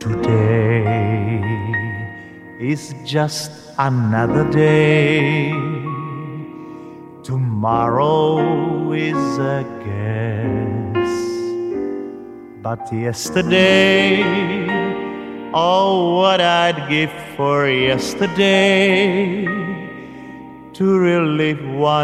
Today is just another day. Tomorrow is a guess. But yesterday, oh, what I'd give for yesterday to relive one